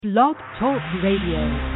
Blog Talk Radio.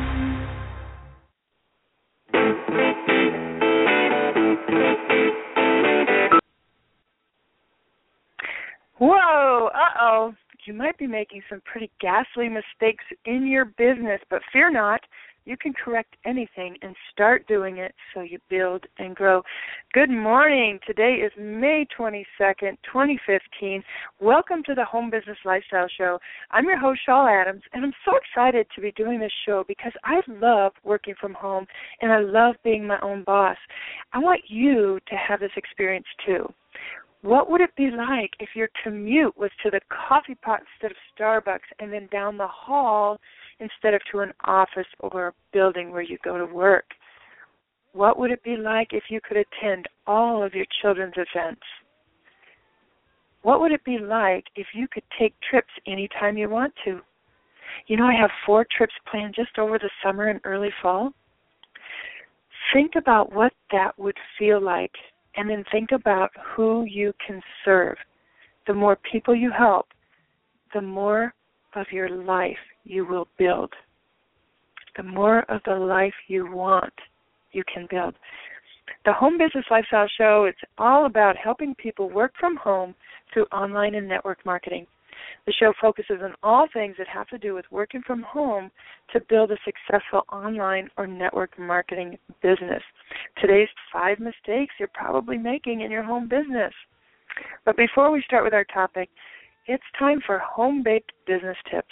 Whoa, uh-oh. You might be making some pretty ghastly mistakes in your business, but fear not. You can correct anything and start doing it so you build and grow. Good morning. Today is May 22nd, 2015. Welcome to the Home Business Lifestyle Show. I'm your host, Shawl Adams, and I'm so excited to be doing this show because I love working from home and I love being my own boss. I want you to have this experience too. What would it be like if your commute was to the coffee pot instead of Starbucks and then down the hall instead of to an office or a building where you go to work? What would it be like if you could attend all of your children's events? What would it be like if you could take trips anytime you want to? You know, I have 4 trips planned just over the summer and early fall. Think about what that would feel like. And then think about who you can serve. The more people you help, the more of your life you will build. The more of the life you want, you can build. The Home Business Lifestyle Show, it's all about helping people work from home through online and network marketing. The show focuses on all things that have to do with working from home to build a successful online or network marketing business. Today's 5 mistakes you're probably making in your home business. But before we start with our topic, it's time for home-baked business tips.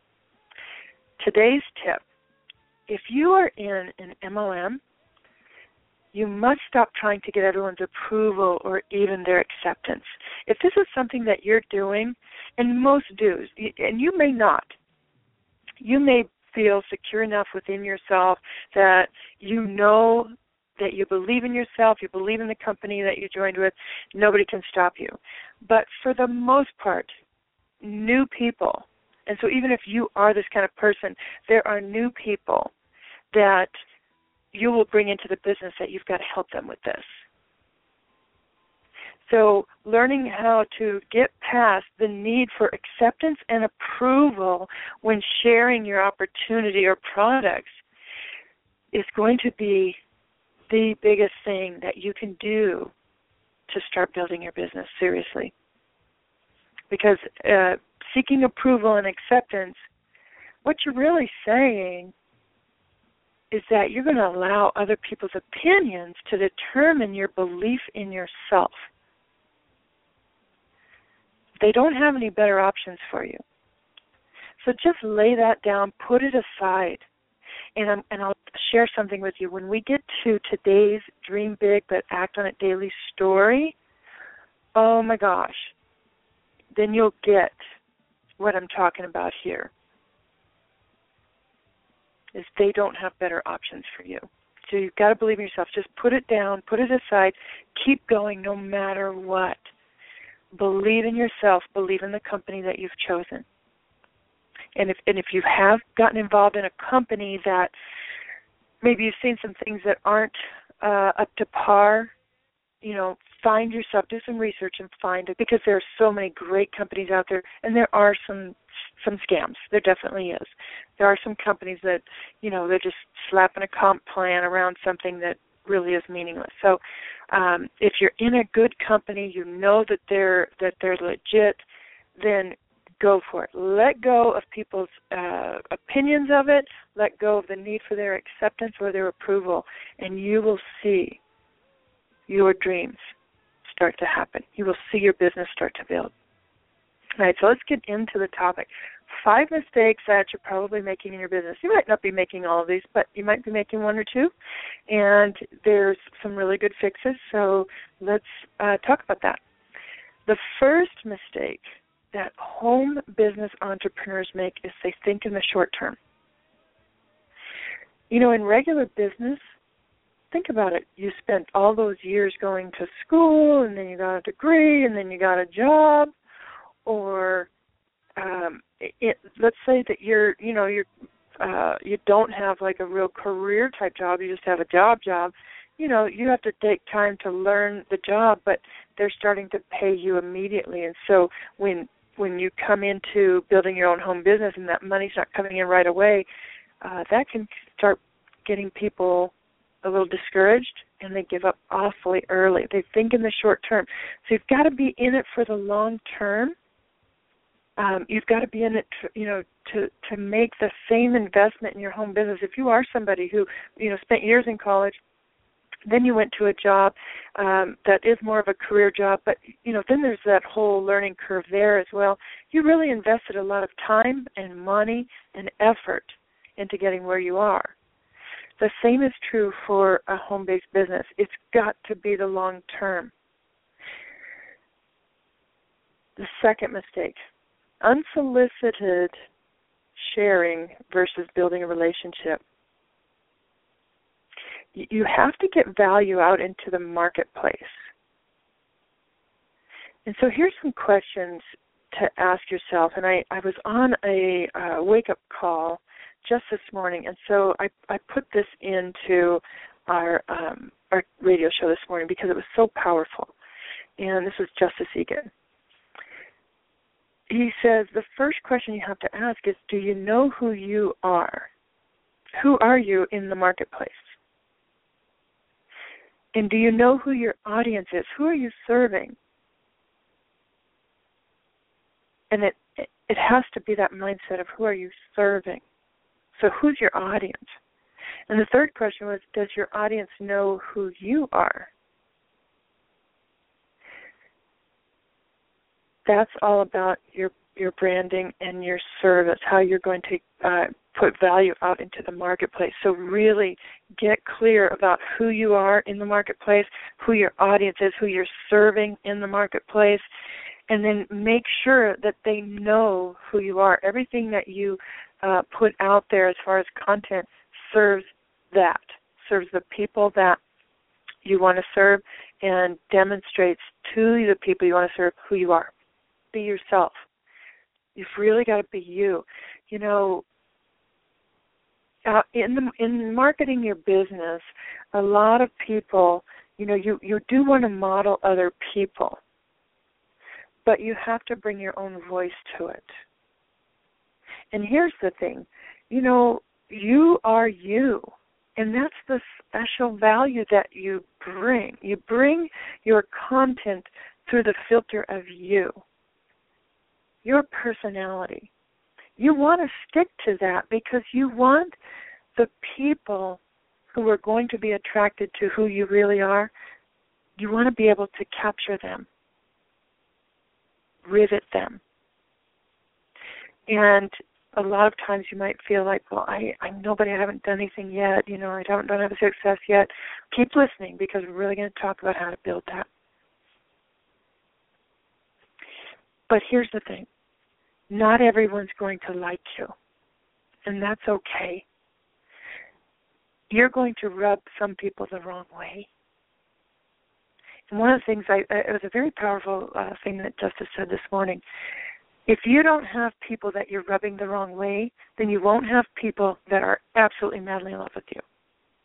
Today's tip: if you are in an MLM, you must stop trying to get everyone's approval or even their acceptance. If this is something that you're doing, and most do, and you may not, you may feel secure enough within yourself that you know that you believe in yourself, you believe in the company that you joined with, nobody can stop you. But for the most part, new people, and so even if you are this kind of person, there are new people that you will bring into the business that you've got to help them with this. So learning how to get past the need for acceptance and approval when sharing your opportunity or products is going to be the biggest thing that you can do to start building your business seriously. Because seeking approval and acceptance, what you're really saying is that you're going to allow other people's opinions to determine your belief in yourself. They don't have any better options for you. So just lay that down, put it aside, and I'll share something with you. When we get to today's Dream Big But Act on It Daily story, oh my gosh, then you'll get what I'm talking about here. Is they don't have better options for you. So you've got to believe in yourself. Just put it down, put it aside, keep going no matter what. Believe in yourself, believe in the company that you've chosen. And if you have gotten involved in a company that maybe you've seen some things that aren't up to par, you know, find yourself, do some research and find it, because there are so many great companies out there, and there are some scams. There definitely is. There are some companies that, you know, they're just slapping a comp plan around something that really is meaningless. So if you're in a good company, you know that they're legit, then go for it. Let go of people's opinions of it. Let go of the need for their acceptance or their approval, and you will see your dreams start to happen. You will see your business start to build. All right, so let's get into the topic. 5 mistakes that you're probably making in your business. You might not be making all of these, but you might be making 1 or 2, and there's some really good fixes, so let's talk about that. The first mistake that home business entrepreneurs make is they think in the short term. You know, in regular business, think about it. You spent all those years going to school, and then you got a degree, and then you got a job, or let's say that you don't have like a real career type job. You just have a job. You know, you have to take time to learn the job, but they're starting to pay you immediately. And so when when you come into building your own home business and that money's not coming in right away, that can start getting people a little discouraged, and they give up awfully early. They think in the short term. So you've got to be in it for the long term. You've got to be in it, to make the same investment in your home business. If you are somebody who, spent years in college, then you went to a job that is more of a career job, but, then there's that whole learning curve there as well. You really invested a lot of time and money and effort into getting where you are. The same is true for a home-based business. It's got to be the long term. The second mistake, unsolicited sharing versus building a relationship. You have to get value out into the marketplace. And so here's some questions to ask yourself. And I was on a wake-up call just this morning, and so I put this into our radio show this morning because it was so powerful. And this was Justice Egan. He says the first question you have to ask is, do you know who you are? Who are you in the marketplace? And do you know who your audience is? Who are you serving? And it has to be that mindset of who are you serving? So who's your audience? And the third question was, does your audience know who you are? That's all about your branding and your service, how you're going to put value out into the marketplace. So really get clear about who you are in the marketplace, who your audience is, who you're serving in the marketplace, and then make sure that they know who you are. Everything that you put out there as far as content serves the people that you want to serve, and demonstrates to the people you want to serve who you are. Be yourself. You've really got to be you. In marketing your business, a lot of people, you do want to model other people, but you have to bring your own voice to it. And here's the thing, you are you, and that's the special value that you bring. You bring your content through the filter of you, your personality. You want to stick to that because you want the people who are going to be attracted to who you really are, you want to be able to capture them, rivet them. And a lot of times you might feel like, well, I'm nobody, I haven't done anything yet, I don't have a success yet. Keep listening, because we're really going to talk about how to build that. But here's the thing. Not everyone's going to like you, and that's okay. You're going to rub some people the wrong way. And one of the things, it was a very powerful thing that Justice said this morning. If you don't have people that you're rubbing the wrong way, then you won't have people that are absolutely madly in love with you.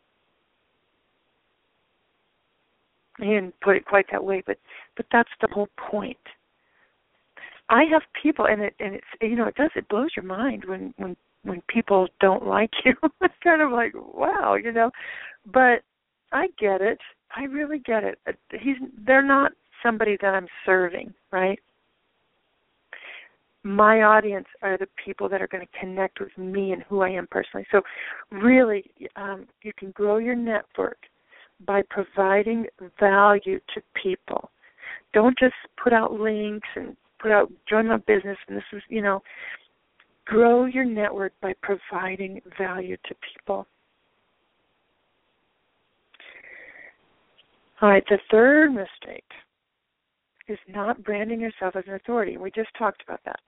He didn't put it quite that way, but that's the whole point. I have people, and it blows your mind when people don't like you. It's kind of like, wow, But I get it. I really get it. They're not somebody that I'm serving, right? My audience are the people that are going to connect with me and who I am personally. So really, you can grow your network by providing value to people. Don't just put out links and put out, join my business, and this is, grow your network by providing value to people. All right, the third mistake is not branding yourself as an authority. We just talked about that.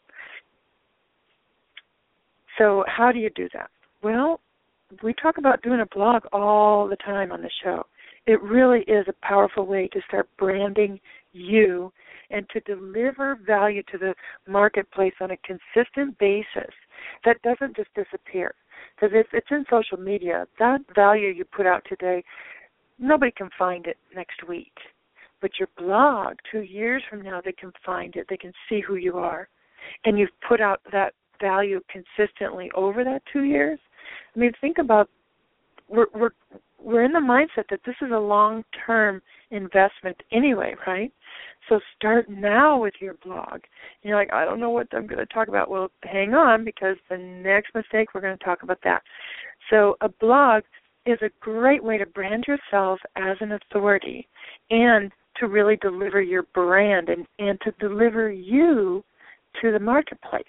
So how do you do that? Well, we talk about doing a blog all the time on the show. It really is a powerful way to start branding you and to deliver value to the marketplace on a consistent basis that doesn't just disappear. Because if it's in social media, that value you put out today, nobody can find it next week. But your blog, 2 years from now, they can find it. They can see who you are. and you've put out that value consistently over that 2 years, I mean, think about, we're in the mindset that this is a long-term investment anyway, right? So start now with your blog. And you're like, I don't know what I'm going to talk about. Well, hang on, because the next mistake, we're going to talk about that. So a blog is a great way to brand yourself as an authority and to really deliver your brand and to deliver you to the marketplace.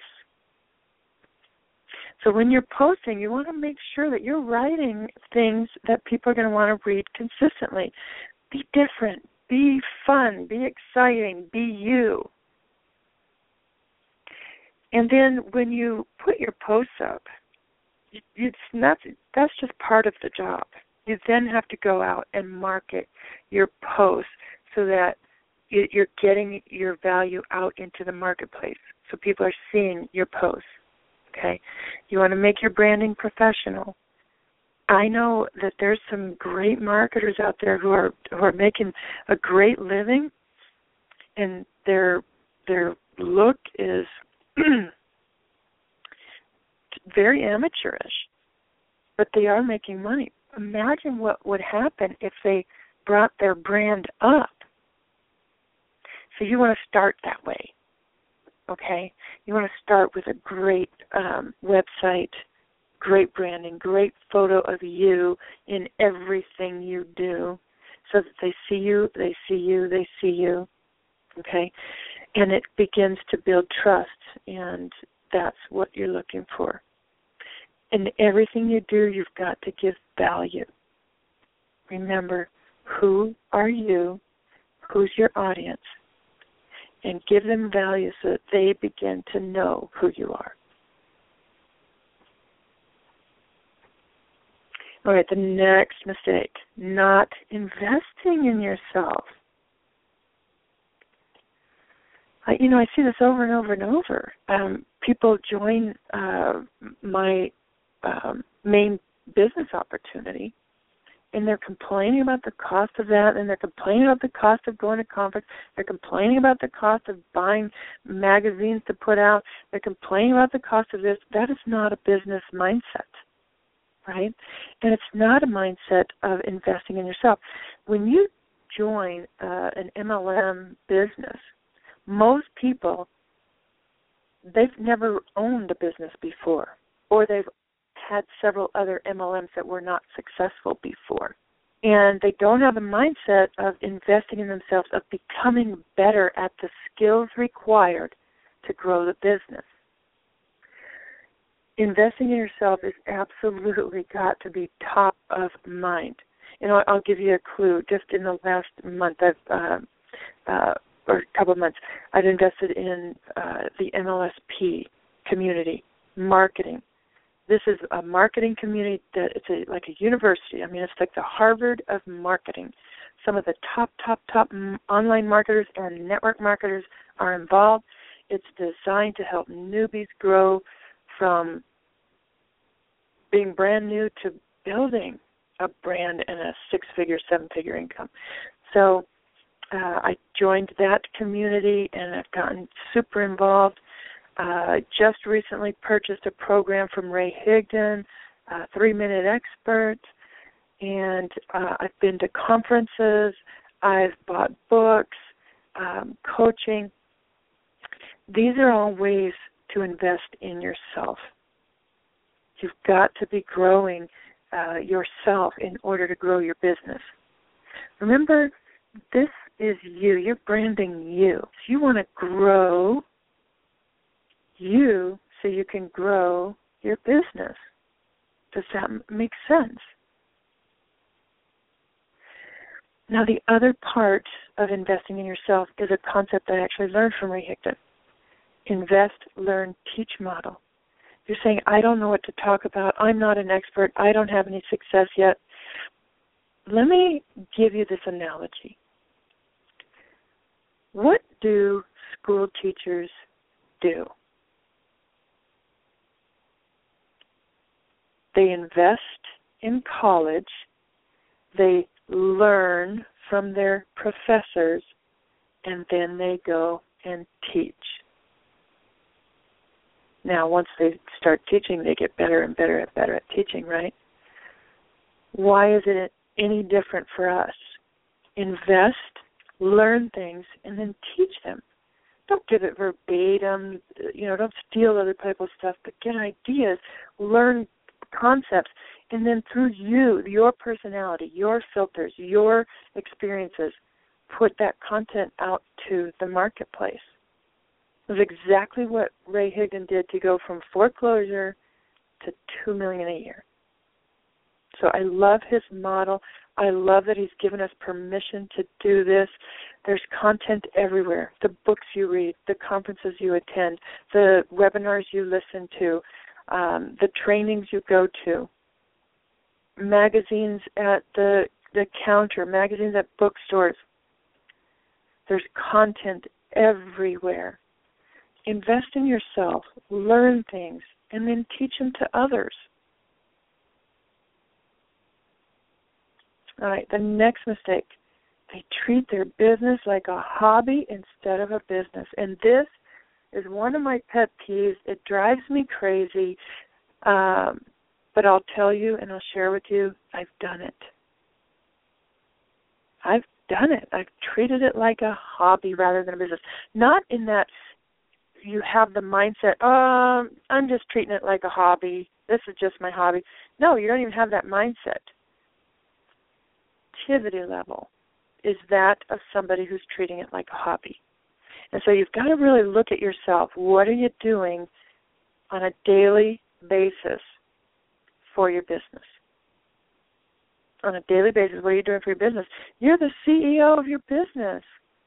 So when you're posting, you want to make sure that you're writing things that people are going to want to read consistently. Be different, be fun, be exciting, be you. And then when you put your posts up, that's just part of the job. You then have to go out and market your posts so that you're getting your value out into the marketplace, so people are seeing your posts. Okay, you want to make your branding professional. I know that there's some great marketers out there who are making a great living, and their look is very amateurish, but they are making money. Imagine what would happen if they brought their brand up. So you want to start that way. Okay, you want to start with a great website, great branding, great photo of you in everything you do, so that they see you, they see you, they see you. Okay, and it begins to build trust, and that's what you're looking for. In everything you do, you've got to give value. Remember, who are you? Who's your audience? And give them value so that they begin to know who you are. All right, the next mistake, not investing in yourself. I see this over and over and over. People join my main business opportunity, and they're complaining about the cost of that, and they're complaining about the cost of going to conference. They're complaining about the cost of buying magazines to put out. They're complaining about the cost of this. That is not a business mindset, right? And it's not a mindset of investing in yourself. When you join an MLM business, most people, they've never owned a business before, or they've had several other MLMs that were not successful before. And they don't have a mindset of investing in themselves, of becoming better at the skills required to grow the business. Investing in yourself is absolutely got to be top of mind. And I'll give you a clue. Just in the last month, or a couple of months, I've invested in the MLSP community, marketing. This is a marketing community that it's like a university. I mean, it's like the Harvard of marketing. Some of the top online marketers and network marketers are involved. It's designed to help newbies grow from being brand new to building a brand and a 6-figure, 7-figure income. So I joined that community, and I've gotten super involved. Just recently purchased a program from Ray Higdon, 3-Minute Expert, and I've been to conferences. I've bought books, coaching. These are all ways to invest in yourself. You've got to be growing yourself in order to grow your business. Remember, this is you. You're branding you. So you want to grow you so you can grow your business. Does that make sense? Now, the other part of investing in yourself is a concept I actually learned from Ray Higdon. Invest, learn, teach model. You're saying, I don't know what to talk about. I'm not an expert. I don't have any success yet. Let me give you this analogy. What do school teachers do? They invest in college. They learn from their professors, and then they go and teach. Now, once they start teaching, they get better and better and better at teaching, right? Why is it any different for us? Invest, learn things, and then teach them. Don't give it verbatim, don't steal other people's stuff, but get ideas, learn concepts, and then through you, your personality, your filters, your experiences, put that content out to the marketplace. It was exactly what Ray Higdon did to go from foreclosure to $2 million a year. So I love his model. I love that he's given us permission to do this. There's content everywhere. The books you read, the conferences you attend, the webinars you listen to, the trainings you go to, magazines at the counter, magazines at bookstores. There's content everywhere. Invest in yourself, learn things, and then teach them to others. All right, the next mistake, they treat their business like a hobby instead of a business. And this is one of my pet peeves. It drives me crazy, but I'll tell you and I'll share with you, I've done it. I've treated it like a hobby rather than a business. Not in that you have the mindset, I'm just treating it like a hobby. This is just my hobby. No, you don't even have that mindset. Activity level is that of somebody who's treating it like a hobby. And so you've got to really look at yourself. What are you doing on a daily basis for your business? On a daily basis, what are you doing for your business? You're the CEO of your business.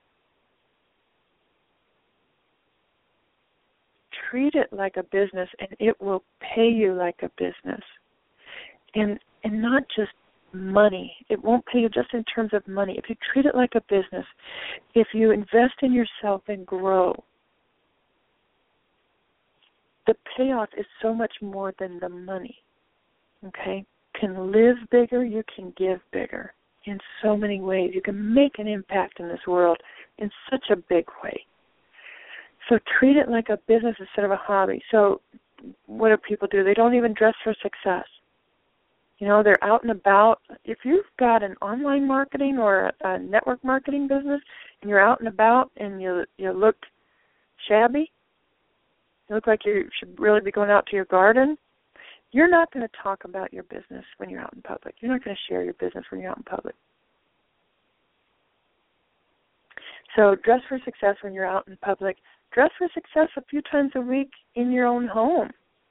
Treat it like a business, and it will pay you like a business. And not just money. It won't pay you just in terms of money. If you treat it like a business, if you invest in yourself and grow, the payoff is so much more than the money. Okay? You can live bigger, you can give bigger in so many ways. You can make an impact in this world in such a big way. So treat it like a business instead of a hobby. So what do people do? They don't even dress for success. They're out and about. If you've got an online marketing or a network marketing business and you're out and about and you look shabby, you look like you should really be going out to your garden, you're not going to talk about your business when you're out in public. You're not going to share your business when you're out in public. So dress for success when you're out in public. Dress for success a few times a week in your own home.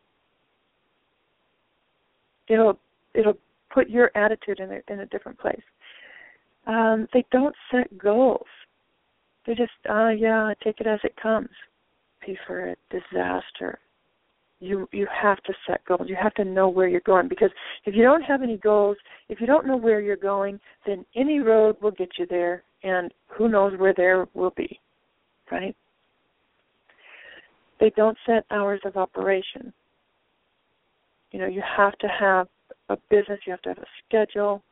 It'll put your attitude in a different place. They don't set goals. They just, I take it as it comes. Be for a disaster. You have to set goals. You have to know where you're going, because if you don't have any goals, if you don't know where you're going, then any road will get you there, and who knows where there will be, right? They don't set hours of operation. You have to have a business, you have to have a schedule,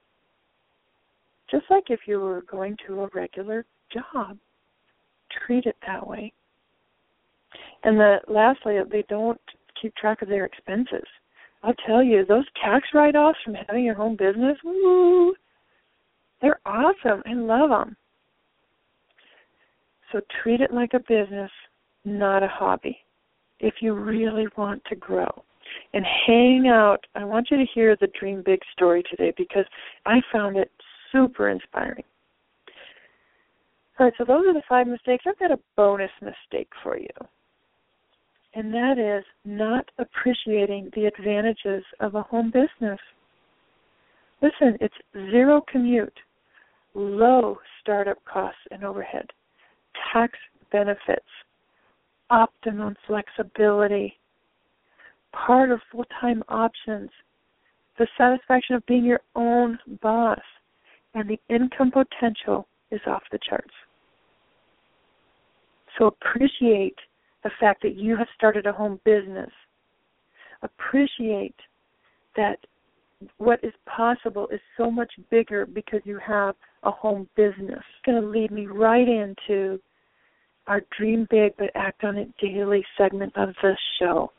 just like if you were going to a regular job. Treat it that way. And lastly, they don't keep track of their expenses. I'll tell you, those tax write-offs from having your home business, woo, they're awesome. I love them. So treat it like a business, not a hobby, if you really want to grow. And hang out. I want you to hear the Dream Big story today, because I found it super inspiring. All right, so those are the 5 mistakes. I've got a bonus mistake for you, and that is not appreciating the advantages of a home business. Listen, it's zero commute, low startup costs and overhead, tax benefits, optimum flexibility, part of full-time options, the satisfaction of being your own boss, and the income potential is off the charts. So appreciate the fact that you have started a home business. Appreciate that what is possible is so much bigger because you have a home business. It's going to lead me right into our Dream Big but Act on It daily segment of the show.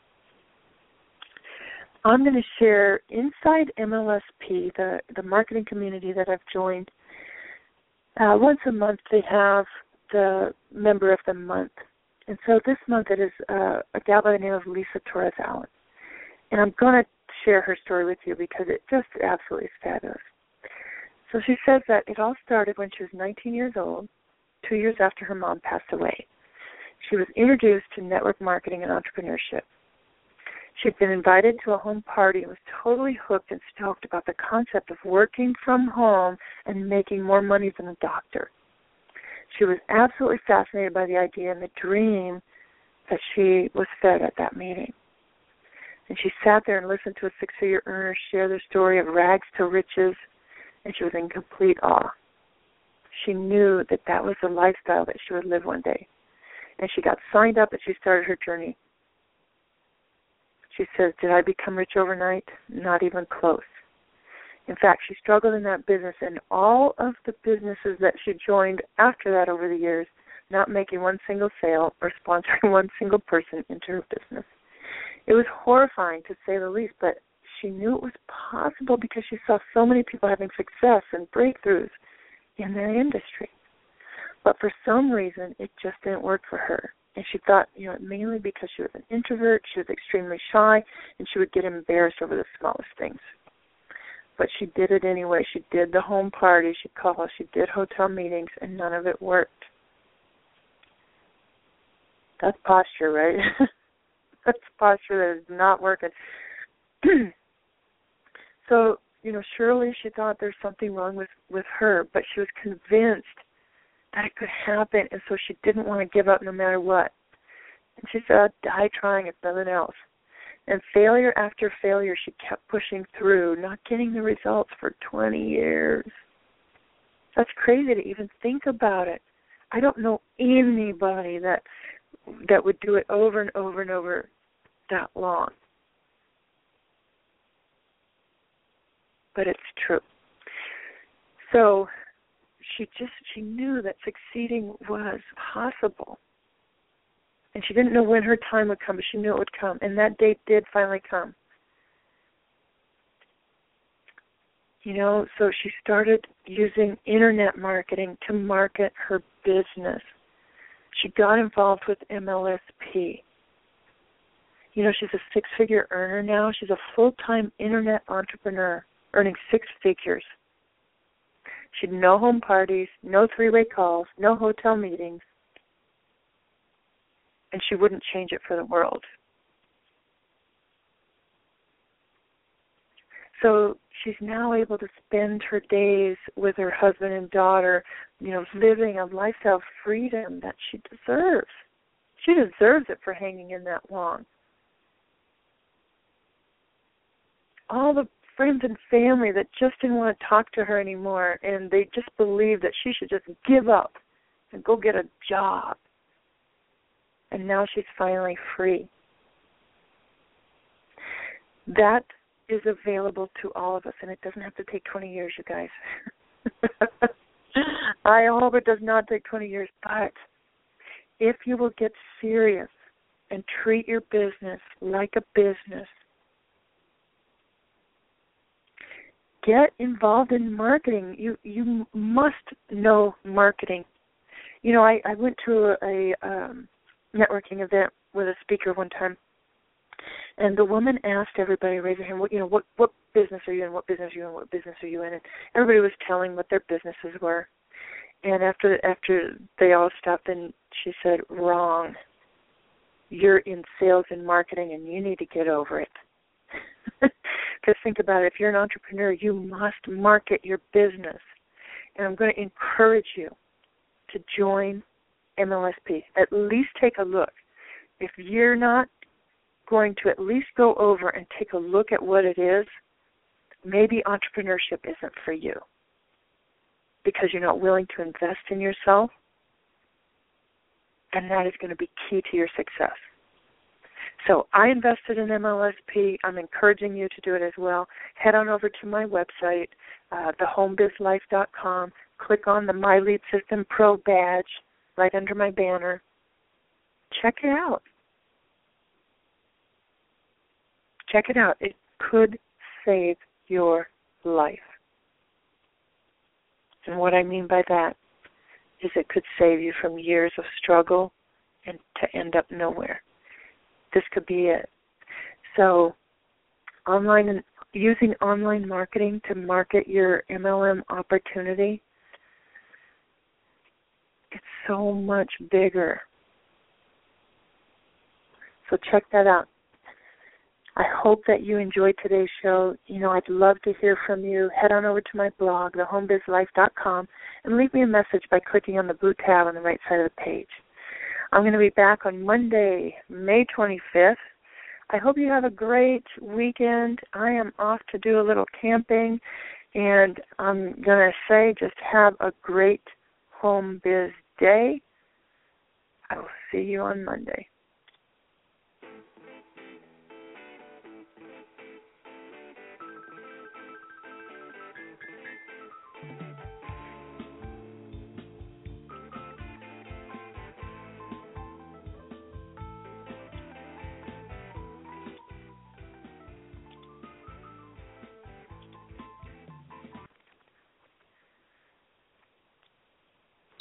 I'm going to share inside MLSP, the marketing community that I've joined. Once a month they have the Member of the Month. And so this month it is a gal by the name of Lisa Torres Allen. And I'm going to share her story with you because it just absolutely is fabulous. So she says that it all started when she was 19 years old, 2 years after her mom passed away. She was introduced to network marketing and entrepreneurship. She'd been invited to a home party and was totally hooked and stoked about the concept of working from home and making more money than a doctor. She was absolutely fascinated by the idea and the dream that she was fed at that meeting. And she sat there and listened to a six-figure earner share their story of rags to riches, and she was in complete awe. She knew that that was the lifestyle that she would live one day. And she got signed up and she started her journey. She says, did I become rich overnight? Not even close. In fact, she struggled in that business, and all of the businesses that she joined after that over the years, not making one single sale or sponsoring one single person into her business. It was horrifying, to say the least, but she knew it was possible because she saw so many people having success and breakthroughs in their industry. But for some reason, it just didn't work for her. And she thought, mainly because she was an introvert, she was extremely shy, and she would get embarrassed over the smallest things. But she did it anyway. She did the home party, she called, she did hotel meetings, and none of it worked. That's posture, right? That's posture that is not working. So, surely she thought there's something wrong with her, but she was convinced that it could happen, and so she didn't want to give up no matter what. And she said, I'd die trying if nothing else. And failure after failure, she kept pushing through, not getting the results for 20 years. That's crazy to even think about it. I don't know anybody that would do it over and over and over that long. But it's true. So she knew that succeeding was possible. And she didn't know when her time would come, but she knew it would come. And that date did finally come. So she started using internet marketing to market her business. She got involved with MLSP. She's a six-figure earner now. She's a full-time internet entrepreneur, earning six figures. She had no home parties, no three-way calls, no hotel meetings, and she wouldn't change it for the world. So she's now able to spend her days with her husband and daughter, living a lifestyle of freedom that she deserves. She deserves it for hanging in that long. All the friends and family that just didn't want to talk to her anymore, and they just believed that she should just give up and go get a job. And now she's finally free. That is available to all of us, and it doesn't have to take 20 years, you guys. I hope it does not take 20 years, but if you will get serious and treat your business like a business, get involved in marketing. You must know marketing. I went to a networking event with a speaker one time, and the woman asked everybody, raise their hand, what business are you in, what business are you in, what business are you in? And everybody was telling what their businesses were. And after they all stopped, and she said, wrong. You're in sales and marketing, and you need to get over it. Because think about it, if you're an entrepreneur, you must market your business. And I'm going to encourage you to join MLSP. At least take a look. If you're not going to at least go over and take a look at what it is, maybe entrepreneurship isn't for you because you're not willing to invest in yourself, and that is going to be key to your success. So I invested in MLSP. I'm encouraging you to do it as well. Head on over to my website, thehomebizlife.com. Click on the My Lead System Pro badge right under my banner, check it out. Check it out. It could save your life. And what I mean by that is it could save you from years of struggle and to end up nowhere. This could be it. So using online marketing to market your MLM opportunity, it's so much bigger. So check that out. I hope that you enjoyed today's show. I'd love to hear from you. Head on over to my blog, thehomebizlife.com, and leave me a message by clicking on the blue tab on the right side of the page. I'm going to be back on Monday, May 25th. I hope you have a great weekend. I am off to do a little camping, and I'm going to say just have a great home biz day. I will see you on Monday.